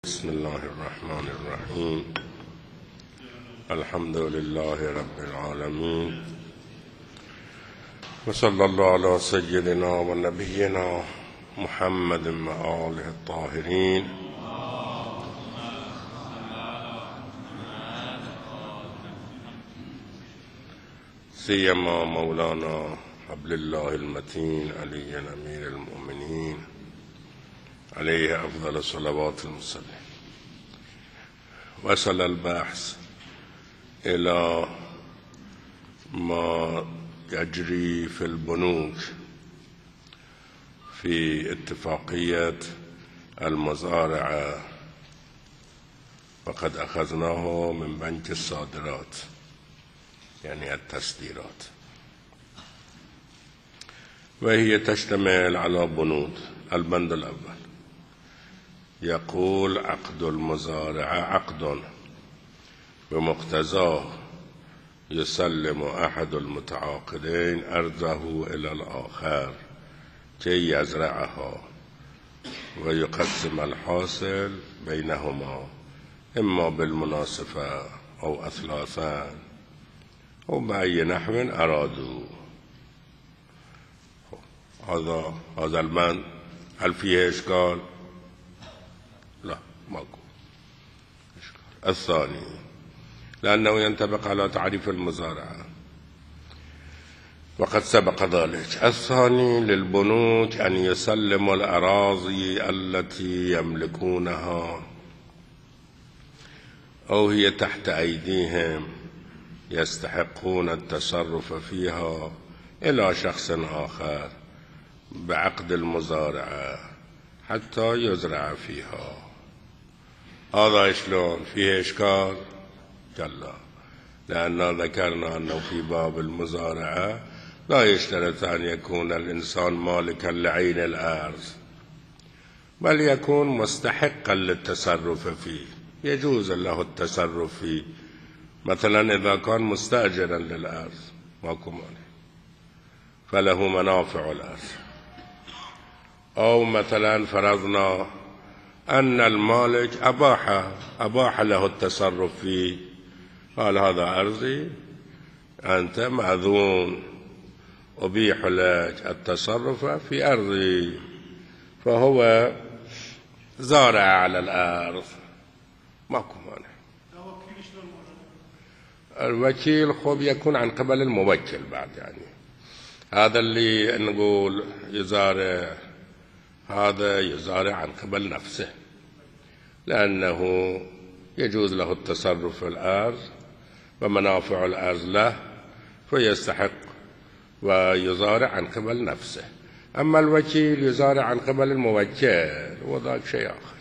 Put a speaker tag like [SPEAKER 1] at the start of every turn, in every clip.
[SPEAKER 1] بسم الله الرحمن الرحيم. الحمد لله رب العالمين، وصلى الله على سيدنا ونبينا محمد وآله الطاهرين. سيما مولانا حبل الله المتين علي أمير المؤمنين عليه أفضل الصلوات المسلمة. وصل البحث إلى ما يجري في البنوك في اتفاقية المزارعة، وقد أخذناه من بنك الصادرات يعني التصديرات، وهي تشتمل على بنود. البند الأول يقول: عقد المزارعة عقد بمقتضاه يسلم أحد المتعاقدين أرضه إلى الآخر كي يزرعها ويقسم الحاصل بينهما، إما بالمناصفة أو أثلاثا أو بأي نحو أرادوا. هذا البند هل فيه إشكال؟ لا، ماكو إشكال. الثاني لأنه ينطبق على تعريف المزارعة وقد سبق ذلك. الثاني للبنوك أن يسلموا الأراضي التي يملكونها أو هي تحت أيديهم يستحقون التصرف فيها إلى شخص آخر بعقد المزارعة حتى يزرع فيها. هذا شلون؟ فيه إشكال؟ كلا، لأننا ذكرنا أنه في باب المزارعة لا يشترط أن يكون الإنسان مالكا لعين الأرض، بل يكون مستحقا للتصرف فيه، يجوز له التصرف فيه. مثلا إذا كان مستأجرا للأرض ماكو مانع، فله منافع الأرض. أو مثلا فرضنا أن المالك أباح له التصرف فيه، قال: هذا أرضي، أنت مأذون، أبيح لك التصرف في أرضي، فهو زارع على الأرض، ماكو مانع. الوكيل خب يكون عن قبل الموكل بعد، يعني هذا اللي نقول يزارع، هذا يزارع عن قبل نفسه، لأنه يجوز له التصرف في الأرض ومنافع الأرض له، فيستحق ويزارع عن قبل نفسه. أما الوكيل يزارع عن قبل الموكل، وذاك شيء آخر.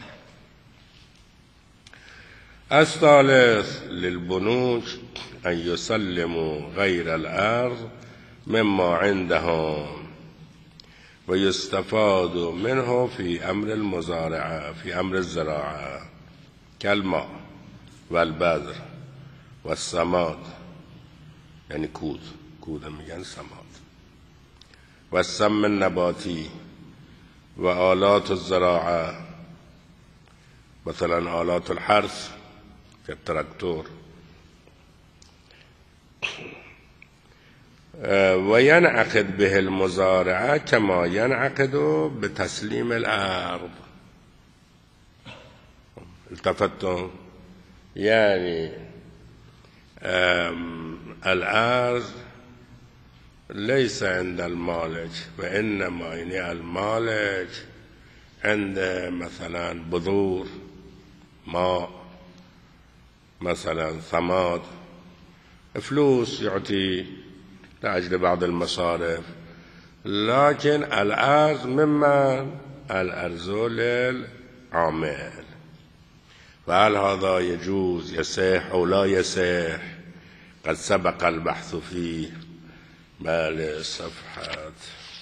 [SPEAKER 1] الثالث للبنوك أن يسلموا غير الأرض مما عندهم ويستفاد منه في أمر المزارعة، في أمر الزراعة، كالماء والبذر والسماد، يعني كود ميان سماد، والسم النباتي وآلات الزراعة، مثلا آلات الحرث كالتراكتور. وينعقد به المزارعة كما ينعقد بتسليم الأرض. التفتوا؟ يعني الأرض ليس عند المالك، وإنما يعني المالك عند مثلا بذور، ماء، مثلا ثماد، فلوس يعطي لأجل بعض المصارف، لكن الأرض ممن؟ الأرض للعامل. فهل هذا يجوز، يصح أو لا يصح؟ قد سبق البحث فيه. بل صفحة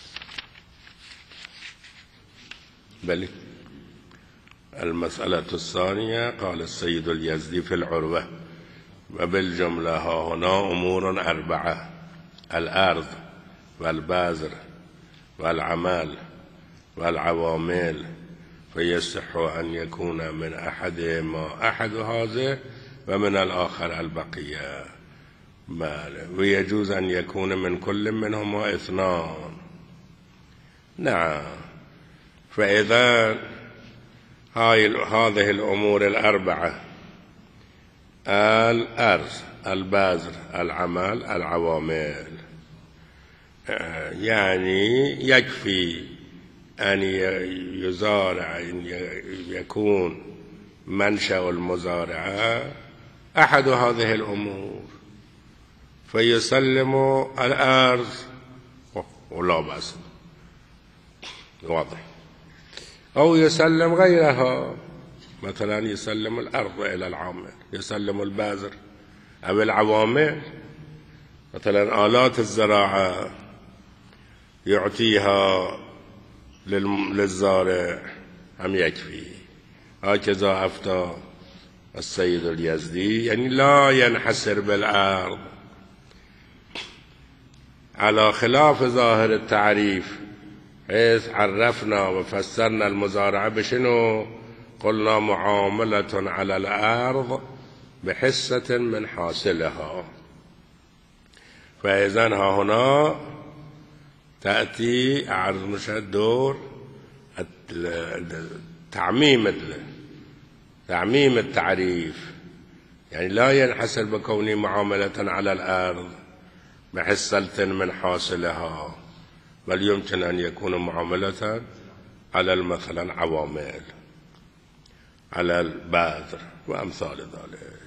[SPEAKER 1] المسألة الثانية. قال السيد اليزدي في العروة: وبالجملة ها هنا أمور أربعة: الأرض والبذر والعمل والعوامل فيصح أن يكون من أحدهما أحد هذا ومن الآخر البقية، ويجوز أن يكون من كل منهما اثنان. نعم. فإذا هذه الأمور الأربعة، الأرض، البذر، العمل، العوامل، يعني يكفي أن يزارع، أن يكون منشأ المزارعة أحد هذه الأمور، فيسلم الأرض ولا بأس، واضح، أو يسلم غيرها، مثلا يسلم الأرض إلى العامل، يسلم البذر أو العوامل، مثلا آلات الزراعة يعطيها للزارع هم يكفي. هكذا أفتى السيد اليزدي، يعني لا ينحسر بالأرض، على خلاف ظاهر التعريف، حيث عرفنا وفسرنا المزارعة بشنو؟ قلنا معاملة على الأرض بحصة من حاصلها. فإذن ها هنا تأتي أعرض مشاهد دور تعميم التعريف، يعني لا ينحصر بكونه معاملة على الأرض بحصة من حاصلها، بل يمكن أن يكون معاملة على مثلا عوامل، على البذر وأمثال ذلك.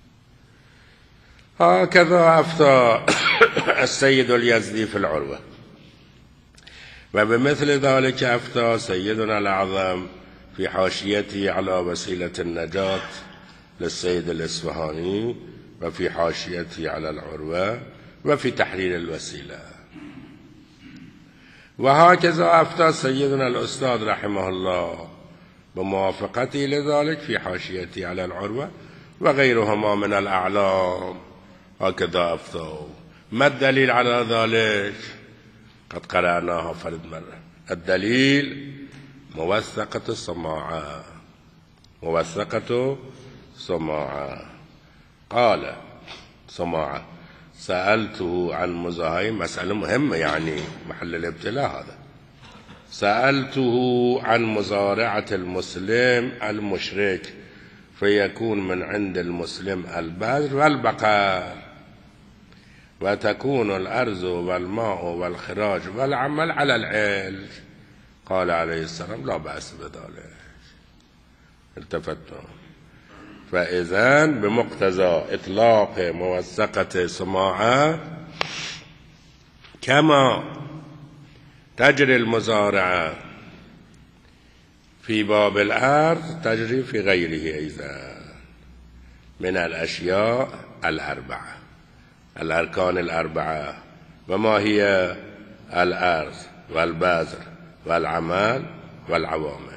[SPEAKER 1] هكذا أفتى السيد اليزدي في العروة، وبمثل ذلك أفتى سيدنا الأعظم في حاشيته على وسيلة النجاة للسيد الإصفهاني، وفي حاشيته على العروة، وفي تحرير الوسيلة. وهكذا أفتى سيدنا الأستاذ رحمه الله بموافقته لذلك في حاشيته على العروة وغيرهما من الأعلام. هكذا أفتوا. ما الدليل على ذلك؟ قد قرأناها فرد مرة. الدليل موثقة السماعة، موثقة سماعة. قال سماعة: سألته عن مزاهي، مسألة مهمة يعني محل الابتلاء هذا. سألته عن مزارعة المسلم المشرك، فيكون من عند المسلم البذر والبقر، وتكون الأرز والماء والخراج والعمل على العيل. قال عليه السلام: لا بأس بذلك. التفتنا. فإذن بمقتضى إطلاق موثقة سماعة، كما تجري المزارعة في باب الأرض تجري في غيره أيضا من الأشياء الأربعة، الأركان الأربعة. وما هي؟ الأرض والبذر والعمل والعوامل.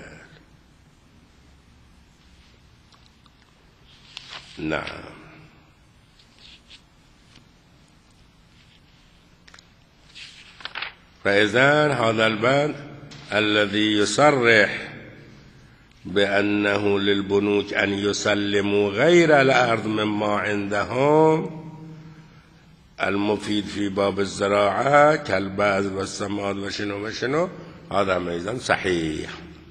[SPEAKER 1] نعم. فإذن هذا البند الذي يصرح بأنه للبنوك أن يسلموا غير الأرض مما عندهم، المفيد في باب الزراعة كالبذر والسماد وشنو وشنو، هذا أيضا صحيح.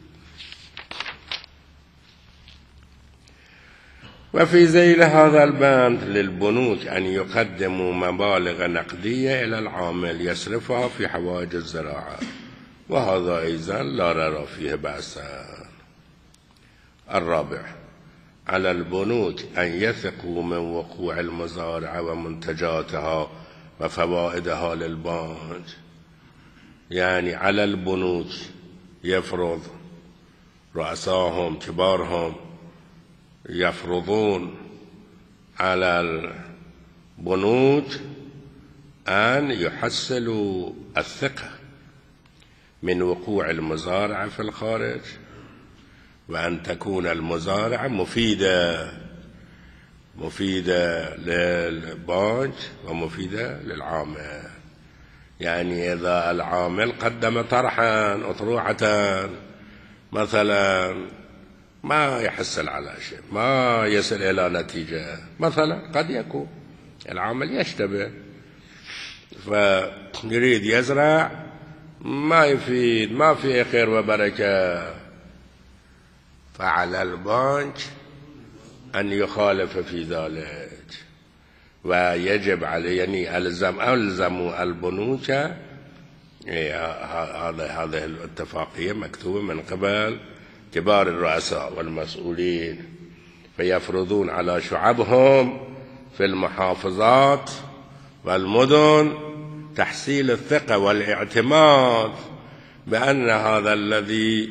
[SPEAKER 1] وفي ذيل هذا البند للبنوك أن يقدموا مبالغ نقدية إلى العامل يصرفها في حوائج الزراعة، وهذا أيضا لا نرى فيه بأسا. الرابع: على البنوك أن يثقوا من وقوع المزارعة ومنتجاتها وفوائدها للبنك، يعني على البنوك يفرض رؤساهم كبارهم يفرضون على البنوك أن يحصلوا الثقة من وقوع المزارعة في الخارج، وأن تكون المزارعة مفيدة للبنك ومفيدة للعامل. يعني إذا العامل قدم طرحا أطروحة مثلا ما يحصل على شيء، ما يصل إلى نتيجة، مثلا قد يكون العمل يشتبه فيريد يزرع ما يفيد، ما فيه خير وبركة، فعلى البنك أن يخالف في ذلك، ويجب عليه يعني ألزموا البنوك. هذه الاتفاقية مكتوبة من قبل كبار الرؤساء والمسؤولين، فيفرضون على شعبهم في المحافظات والمدن تحصيل الثقة والاعتماد بأن هذا الذي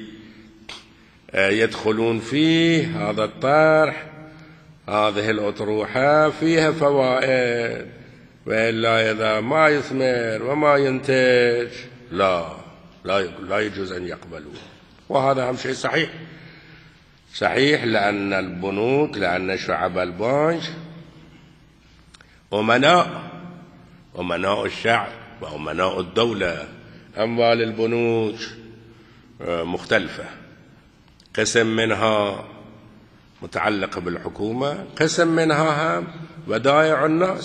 [SPEAKER 1] يدخلون فيه، هذا الطرح، هذه الأطروحة فيها فوائد، وإلا إذا ما يثمر وما ينتج لا يجوز أن يقبلوه. وهذا هم شيء صحيح، لأن البنوك، لأن شعب البنك أمناء الشعب وأمناء الدولة. أموال البنوك مختلفة، قسم منها متعلق بالحكومة، قسم منها هم ودائع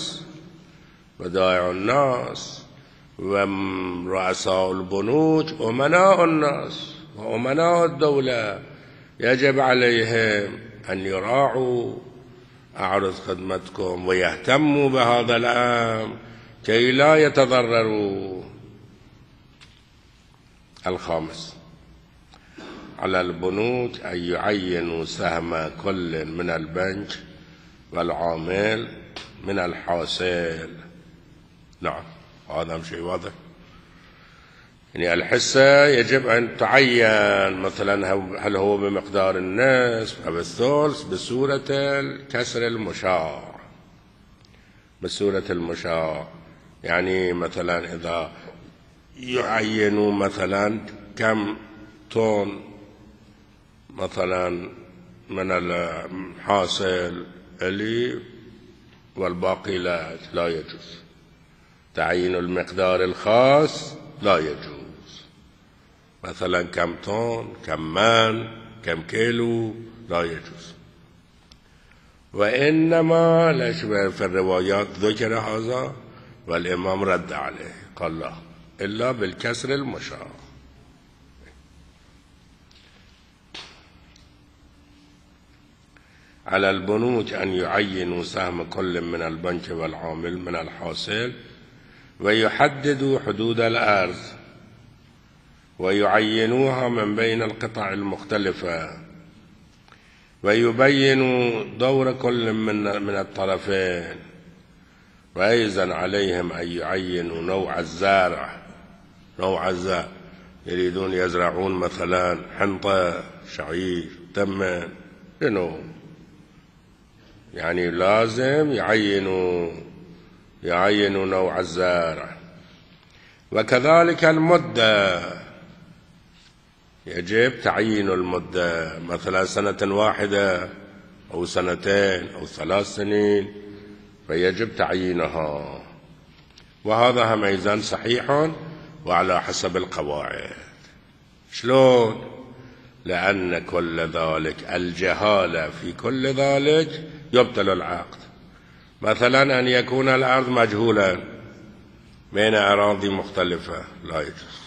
[SPEAKER 1] الناس، ورؤساء البنوك أمناء الناس وأمناء الدولة، يجب عليهم أن يراعوا أعرض خدمتكم ويهتموا بهذا الأمر كي لا يتضرروا. الخامس، على البنوك أن يعينوا سهم كل من البنك والعامل من الحاصل. نعم، هذا شيء واضح. يعني الحصة يجب أن تعين، مثلا هل هو بمقدار النصف أو الثلث بصورة الكسر المشاع. يعني مثلا إذا يعينوا مثلا كم طن مثلا من الحاصل اللي والباقي لا يجوز. تعيين المقدار الخاص لا يجوز، مثلا كم طن، كم من، كم كيلو، لا يجوز. وإنما في الروايات ذكر هذا والإمام رد عليه، قال لا إلا بالكسر المشاع. على البنوك أن يعينوا سهم كل من البنك والعامل من الحاصل، ويحددوا حدود الأرض ويعينوها من بين القطع المختلفة، ويبينوا دور كل من الطرفين، وأيضا عليهم أن يعينوا نوع الزارع. يريدون يزرعون مثلا حنطة، شعير، تمن، يعني لازم يعينوا نوع الزارع. وكذلك المدة، يجب تعيين المدة، مثلا 1 واحدة أو 2 أو 3 سنين، فيجب تعيينها. وهذا هم أيضا صحيح وعلى حسب القواعد. شلون؟ لأن كل ذلك الجهالة في كل ذلك يبطل العقد. مثلا أن يكون الأرض مجهولا بين أراضي مختلفة لا يجوز.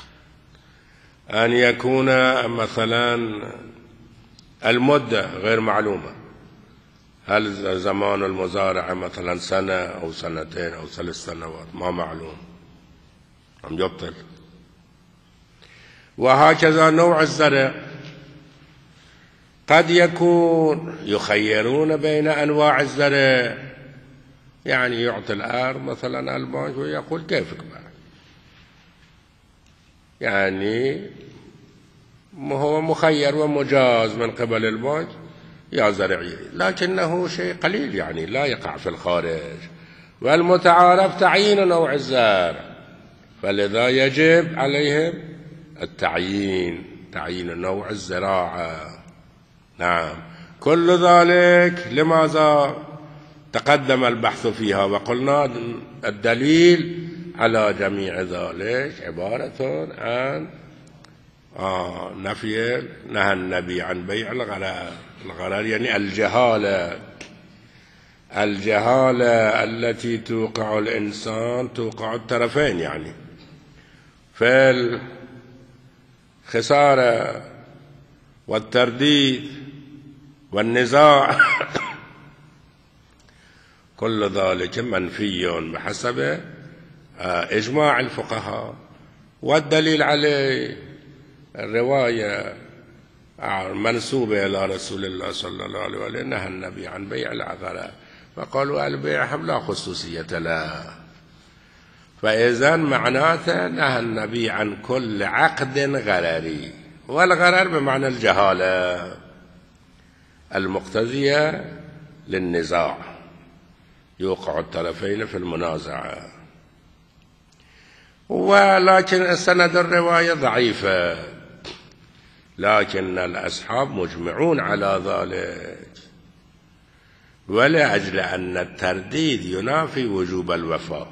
[SPEAKER 1] أن يكون مثلا المدة غير معلومة، هل زمان المزارعة مثلا 1 أو 2 أو 3 سنوات، ما معلوم، هم يبطل. وهكذا نوع الزرع، قد يكون يخيرون بين أنواع الزرع، يعني يعطي الأرض مثلا البنك ويقول كيفك بقى، يعني هو مخير ومجاز من قبل البنك يا زرعي، لكنه شيء قليل يعني لا يقع في الخارج. والمتعارف تعيين نوع الزرع، فلذا يجب عليهم تعيين نوع الزراعة. نعم، كل ذلك لماذا تقدم البحث فيها، وقلنا الدليل على جميع ذلك عبارة عن نهى النبي عن بيع الغرر. الغرر يعني الجهالة التي توقع الإنسان، توقع الطرفين، يعني في الخسارة والترديد والنزاع كل ذلك منفي بحسب إجماع الفقهاء. والدليل عليه الرواية منسوبة إلى رسول الله صلى الله عليه وسلم: نهى النبي عن بيع الغرر. فقالوا البيع لا خصوصية له، فإذا معناته نهى النبي عن كل عقد غرري، والغرر بمعنى الجهالة المقتضية للنزاع، يوقع الطرفين في المنازعة. ولكن سند الرواية ضعيفة، لكن الأصحاب مجمعون على ذلك، ولأجل أن الترديد ينافي وجوب الوفاء.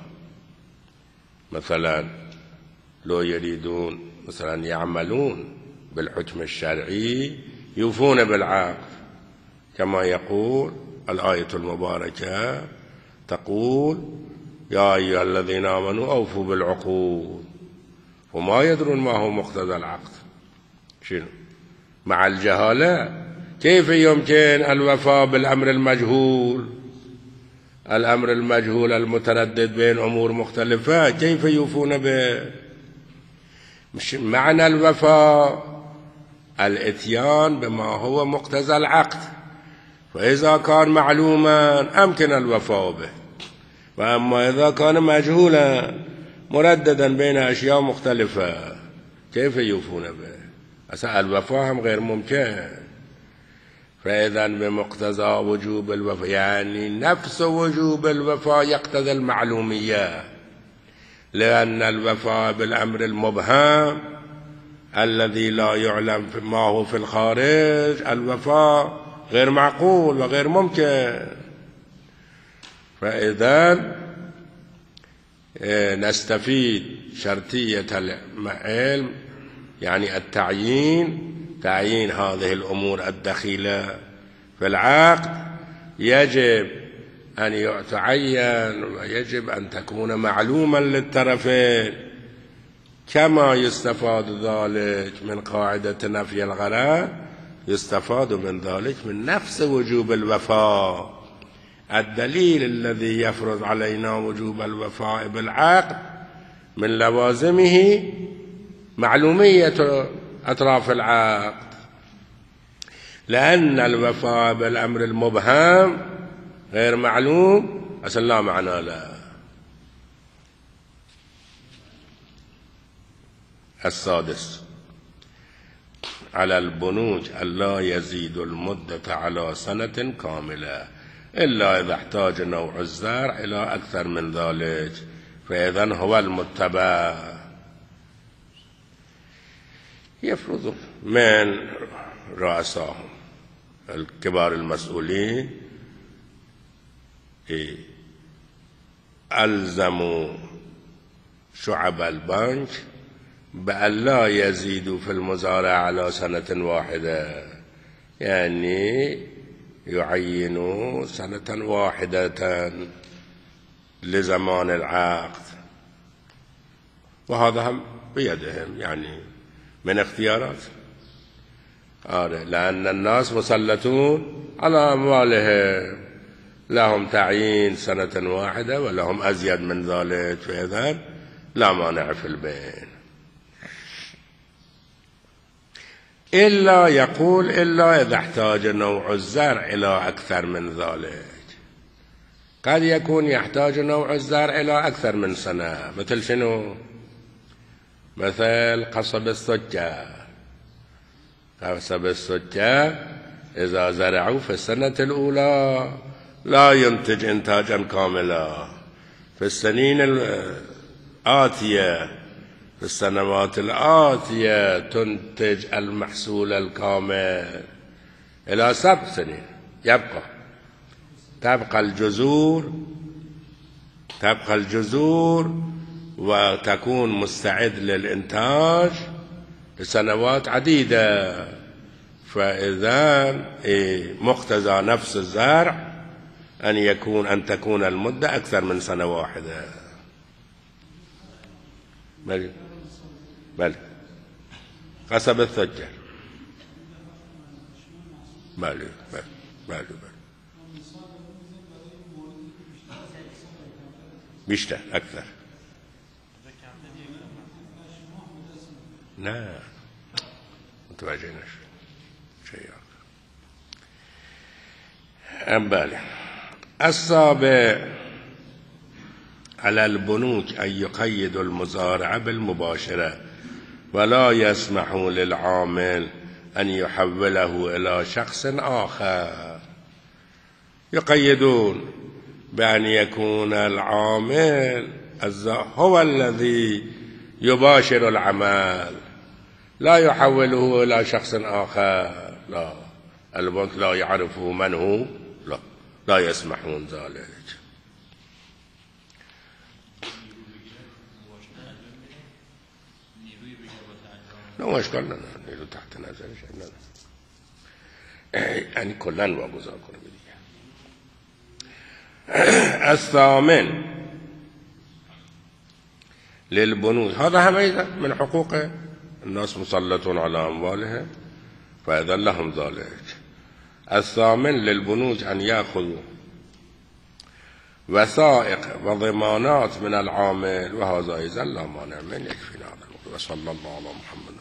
[SPEAKER 1] مثلا لو يريدون مثلا يعملون بالحكم الشرعي يوفون بالعقد، كما يقول الآية المباركة، تقول: يا أيها الذين آمنوا أوفوا بالعقود، وما يدرون ما هو مقتضى العقد. شنو؟ مع الجهالة كيف يمكن الوفاء بالأمر المجهول؟ الأمر المجهول المتردد بين أمور مختلفة كيف يوفون به؟ مش معنى الوفاء الإتيان بما هو مقتضى العقد، فإذا كان معلوما أمكن الوفاء به، وأما إذا كان مجهولا مرددا بين أشياء مختلفة كيف يوفون به؟ الوفاء هم غير ممكن. فإذا بمقتضى وجوب الوفاء، يعني نفس وجوب الوفاء يقتضي المعلومية، لأن الوفاء بالأمر المبهم الذي لا يعلم ما هو في الخارج، الوفاء غير معقول وغير ممكن. فإذا نستفيد شرطية العلم، يعني تعيين هذه الأمور الدخيلة في العقد، يجب أن يتعين ويجب أن تكون معلوما للطرفين، كما يستفاد ذلك من قاعدة نفي الغرر، يستفاد من ذلك من نفس وجوب الوفاء. الدليل الذي يفرض علينا وجوب الوفاء بالعقد من لوازمه معلومية أطراف العقد، لأن الوفاء بالأمر المبهم غير معلوم أصلا لا معنى له. السادس: على البنوك ألا يزيد المدة على سنة كاملة إلا إذا احتاج نوع الزرع إلى أكثر من ذلك، فإذن هو المتبع. يفرض من رؤساهم الكبار المسؤولين ألزموا شعب البنك بأن لا يزيدوا في المزارع على سنة واحدة، يعني يعينوا سنة واحدة لزمان العقد، وهذا هم بيدهم، يعني من اختيارات، لأن الناس مسلطون على أموالهم، لهم تعيين سنة واحدة ولهم أزيد من ذلك، فإذا لا مانع في البين. إلا يقول إلا إذا احتاج نوع الزرع إلى أكثر من ذلك. قد يكون يحتاج نوع الزرع إلى أكثر من سنة، مثل شنو؟ مثل قصب السكر. قصب السكر إذا زرعوا في السنة الأولى لا ينتج إنتاجا كاملا، في السنين الآتية في السنوات الآتية تنتج المحصول الكامل إلى 7 سنين. تبقى الجذور وتكون مستعد للإنتاج سنوات عديدة. فإذا مقتضى نفس الزرع أن تكون المدة أكثر من سنة واحدة. بل قصب الثجر. بل بیشتر أكثر. نه متوجه نشد شيء آخر. السابع على البنوك أن يقيد المزارع بالمباشرة ولا يسمح للعامل أن يحوله إلى شخص آخر. يقيدون بأن يكون العامل هو الذي يباشر العمل، لا يحوله إلى شخص آخر. لا، البنك لا يعرف من هو، لا يسمحون ذلك. لا اشکال نداره، نیرو تحت نظرش نداره، یعنی کلن واگذار کنه دیگه. الثامن للبنوك، هذا هم من حقوق الناس مسلط على أموالهم فإذا لهم ذلك. الثامن للبنوك أن يأخذوا وثائق وضمانات من العامل، وهذا إذا لا مانع من يكفينا. وصلى الله على محمد.